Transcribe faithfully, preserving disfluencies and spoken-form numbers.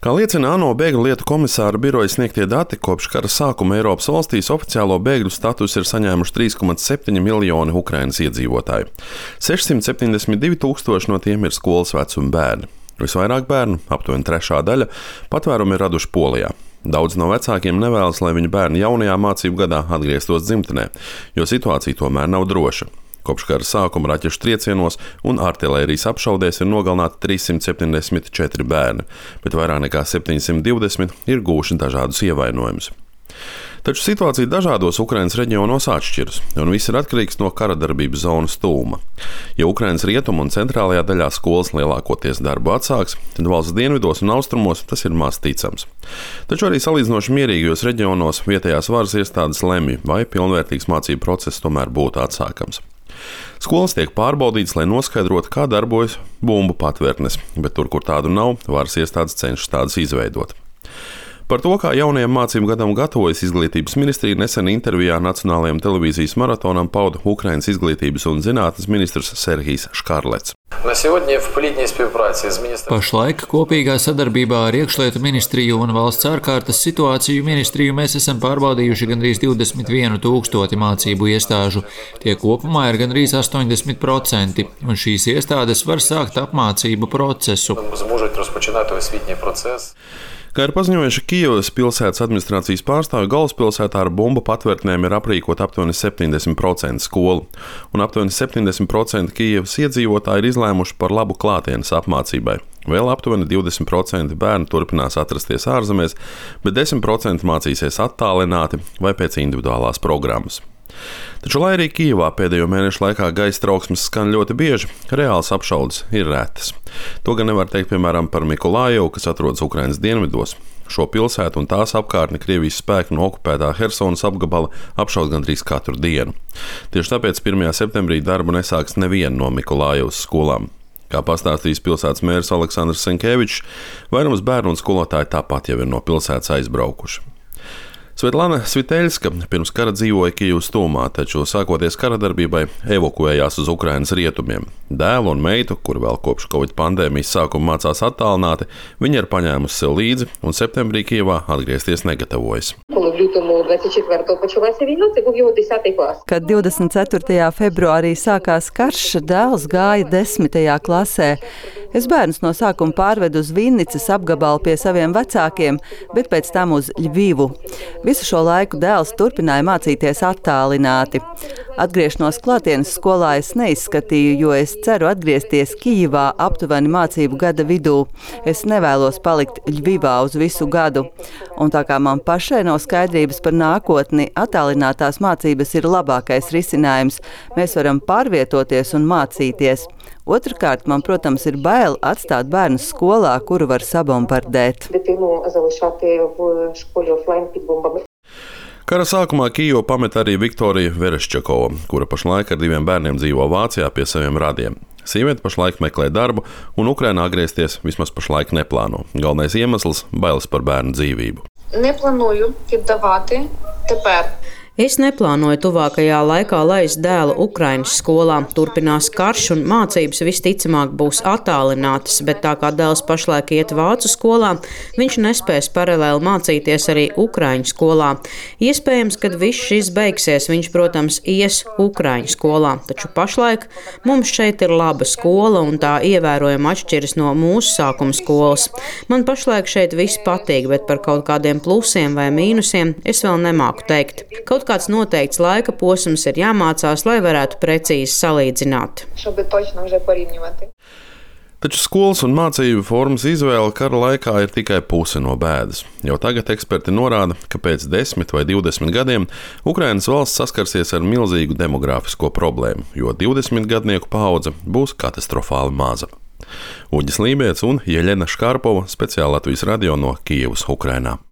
Kā liecina ANO bēgļu lietu komisāra biroja sniegtie dati, kopš kara sākuma Eiropas valstīs oficiālo bēgļu statusu ir saņēmuši trīs komats septiņi miljoni Ukrainas iedzīvotāju. sešsimt septiņdesmit divi tūkstoši no tiem ir skolas vecuma bērni. Visvairāk bērnu, aptuveni trešā daļa, patvērumu ir raduši Polijā. Daudz no vecākiem nevēlas, lai viņu bērni jaunajā mācību gadā atgrieztos dzimtenē, jo situācija tomēr nav droša. Kopš kara sākuma raķešu triecienos un artilērijas apšaudēs ir nogalināti trīssimt septiņdesmit četri bērni, bet vairāk nekā septiņsimt divdesmit ir gūši dažādus ievainojumus. Taču situācija dažādos Ukrainas reģionos atšķiras, un viss ir atkarīgs no kara darbības zonas tuvuma. Ja Ukrainas rietumu un centrālajā daļā skolas lielākoties darbu atsāks, tad valsts dienvidos un austrumos tas ir maz ticams. Taču arī salīdzinoši mierīgajos reģionos vietējās varas iestādes lemj, vai pilnvērtīgs mācību process tomēr būtu atsākams. Skolas tiek pārbaudītas, lai noskaidrotu, kā darbojas bumbu patvērtnes, bet tur, kur tādu nav, varas iestādes cenšas tādas izveidot. Par to, kā jaunajam mācību gadam gatavojas Izglītības ministrija, nesen intervijā Nacionālajam televīzijas maratonam pauda Ukrainas izglītības un zinātnes ministrs Serhijs Škarlets. Pašlaik kopīgā sadarbībā ar Iekšlietu ministriju un valsts ārkārtas situāciju ministriju mēs esam pārbaudījuši gandrīz divdesmit vienu tūkstoti mācību iestāžu. Tie kopumā ir gandrīz astoņdesmit procenti, un šīs iestādes var sākt apmācību procesu. Kā ir paziņojuši Kijevas pilsētas administrācijas pārstāvi, galvaspilsētā ar bumbu patvērtnēm ir aprīkot aptuveni septiņdesmit procenti skolu, un aptuveni septiņdesmit procenti Kijevas iedzīvotāji ir izlēmuši par labu klātienes apmācībai. Vēl aptuveni divdesmit procenti bērnu turpinās atrasties ārzemēs, bet desmit procenti mācīsies attālināti vai pēc individuālās programmas. Taču, lai arī Kijevā pēdējo mēnešu laikā gaisa trauksmes skan ļoti bieži, reāls apšaudes ir retas. To gan nevar teikt, piemēram, par Mikolājevu, kas atrodas Ukrainas dienvidos. Šo pilsētu un tās apkārtni Krievijas spēki no okupētā Hersonas apgabala apšaud gandrīz katru dienu. Tieši tāpēc pirmajā septembrī darbu nesāks neviena no Mikolājevas skolām. Kā pastāstījis pilsētas mērs Aleksandrs Senkevičs, vairums bērnu un skolotāji tāpat jau ir no pilsētas aizbraukuši. Svetlana Sviteļska pirms kara dzīvoja Kijevas tuvumā, taču sākoties kara darbībai evakuējās uz Ukrainas rietumiem. Dēlu un meitu, kur vēl kopš Covid pandēmijas sākuma mācās attālināti, viņa ir paņēmusi sev līdzi un septembrī Kijevā atgriezties negatavojas. Kad divdesmit ceturtajā februārī sākās karš, dēls gāja desmitajā klasē. Es bērnus no sākuma pārvedu uz Vinnicas apgabalu pie saviem vecākiem, bet pēc tam uz Ļvivu. Visu šo laiku dēls turpināja mācīties attālināti. Atgriešanos klātienes skolā es neizskatīju, jo es ceru atgriezties Kijivā aptuveni mācību gada vidū. Es nevēlos palikt Ļvivā uz visu gadu. Un tā kā man pašai nav skaidrības par nākotni, attālinātās mācības ir labākais risinājums. Mēs varam pārvietoties un mācīties. Otrkārt, man, protams, ir bail atstāt bērnus skolā, kuru var sabombardēt. Kara sākumā Kijevu pamet arī Viktorija Vereščakova, kura pašlaik ar diviem bērniem dzīvo Vācijā pie saviem radiem. Sieviete pašlaik meklē darbu, un Ukrainā atgriezties vismaz pašlaik neplāno. Galvenais iemesls – bailes par bērnu dzīvību. Neplānoju piedāvāti tepēr. Es neplānoju tuvākajā laikā laist dēlu Ukrainas skolā. Turpinās karš un mācības visticamāk būs attālinātas, bet tā kā dēls pašlaik iet vācu skolā, viņš nespēs paralēli mācīties arī Ukraiņu skolā. Iespējams, kad viss šis beigsies, viņš, protams, ies Ukraiņu skolā, taču pašlaik mums šeit ir laba skola un tā ievērojami atšķiras no mūsu sākuma skolas. Man pašlaik šeit viss patīk, bet par kaut kādiem plusiem vai mīnusiem es vēl nemāku teikt. Kaut kāds noteikts laika posms ir jāmācās, lai varētu precīzi salīdzināt. Taču skolas un mācību formas izvēle kara laikā ir tikai puse no bēdas. Jau tagad eksperti norāda, ka pēc desmit vai divdesmit gadiem Ukrainas valsts saskarsies ar milzīgu demogrāfisko problēmu, jo divdesmit gadnieku paudze būs katastrofāli maza. Uģis Lībēts un Jeļena Škarpova, speciāli Latvijas radio no Kijevas, Ukrainā.